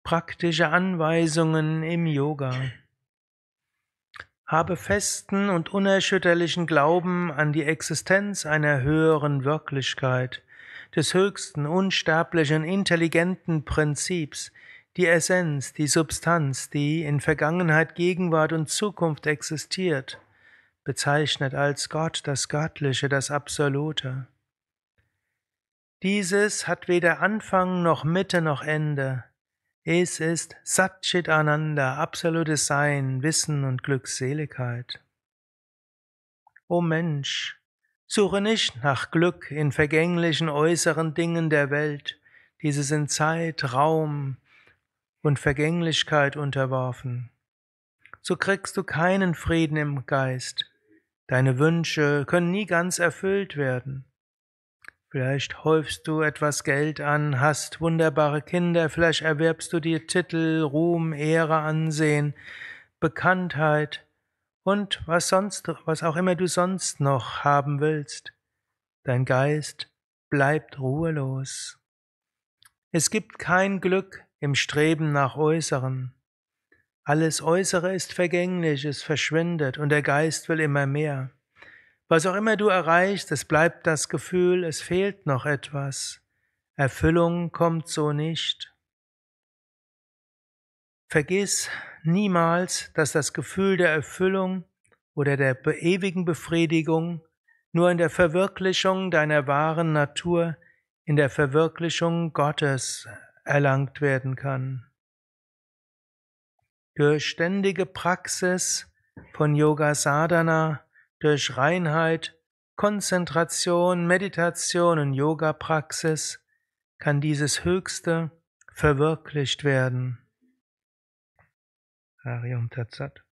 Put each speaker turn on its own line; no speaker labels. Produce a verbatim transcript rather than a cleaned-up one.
Praktische Anweisungen im Yoga. Habe festen und unerschütterlichen Glauben an die Existenz einer höheren Wirklichkeit, des höchsten, unsterblichen, intelligenten Prinzips, die Essenz, die Substanz, die in Vergangenheit, Gegenwart und Zukunft existiert, bezeichnet als Gott, das Göttliche, das Absolute. Dieses hat weder Anfang noch Mitte noch Ende. Es ist Satchit Ananda, absolutes Sein, Wissen und Glückseligkeit. O Mensch, suche nicht nach Glück in vergänglichen äußeren Dingen der Welt, diese sind Zeit, Raum und Vergänglichkeit unterworfen. So kriegst du keinen Frieden im Geist. Deine Wünsche können nie ganz erfüllt werden. Vielleicht häufst du etwas Geld an, hast wunderbare Kinder, vielleicht erwerbst du dir Titel, Ruhm, Ehre, Ansehen, Bekanntheit und was sonst, was auch immer du sonst noch haben willst. Dein Geist bleibt ruhelos. Es gibt kein Glück im Streben nach Äußeren. Alles Äußere ist vergänglich, es verschwindet und der Geist will immer mehr. Was auch immer du erreichst, es bleibt das Gefühl, es fehlt noch etwas. Erfüllung kommt so nicht. Vergiss niemals, dass das Gefühl der Erfüllung oder der ewigen Befriedigung nur in der Verwirklichung deiner wahren Natur, in der Verwirklichung Gottes erlangt werden kann. Durch ständige Praxis von Yoga Sadhana, durch Reinheit, Konzentration, Meditation und Yoga-Praxis kann dieses Höchste verwirklicht werden. Harium Tat Sat.